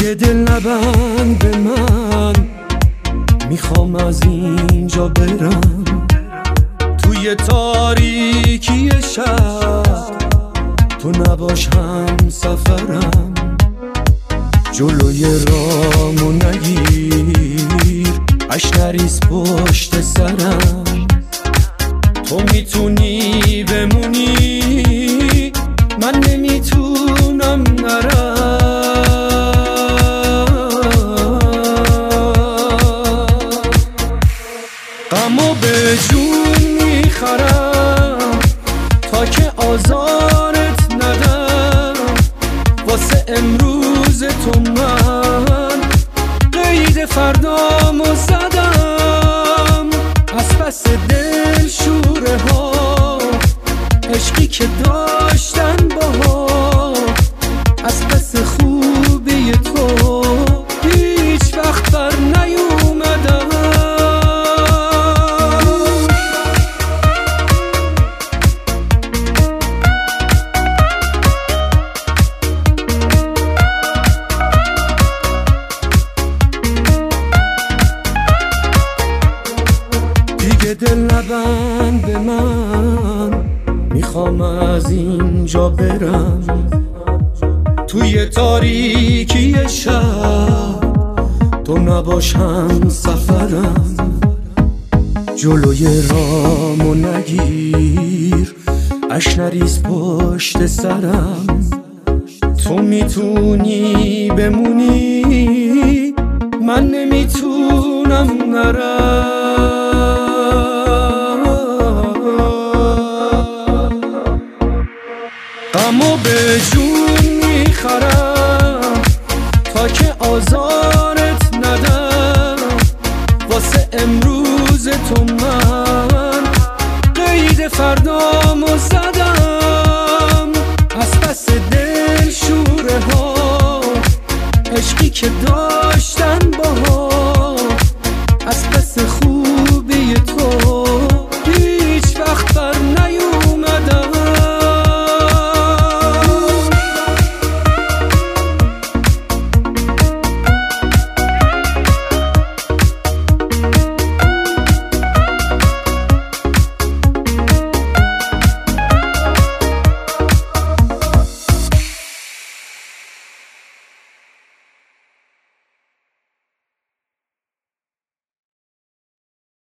دیگه دل نبند به من، میخوام از اینجا برم. توی تاریکی شب تو نباش هم سفرم، جلوی رامو نگیر، اش نریز پشت سرم. تو میتونی بمونی، من نمیتونم نرم. غمو به جون میخرم تا که آزارت ندم. واسه امروز تو من قید فردامو زدم. از پس دل شوره ها، عشقی که داشتن باها، از پس خوبی تو هیچ وقت بر نیومدم. دیگه دل نبند به من، میخوام از اینجا برم. توی تاریکی شب تو نباش هم سفرم، جلوی رامو نگیر، اش نریز پشت سرم. تو میتونی بمونی، من نمیتونم نرم. غمو به جون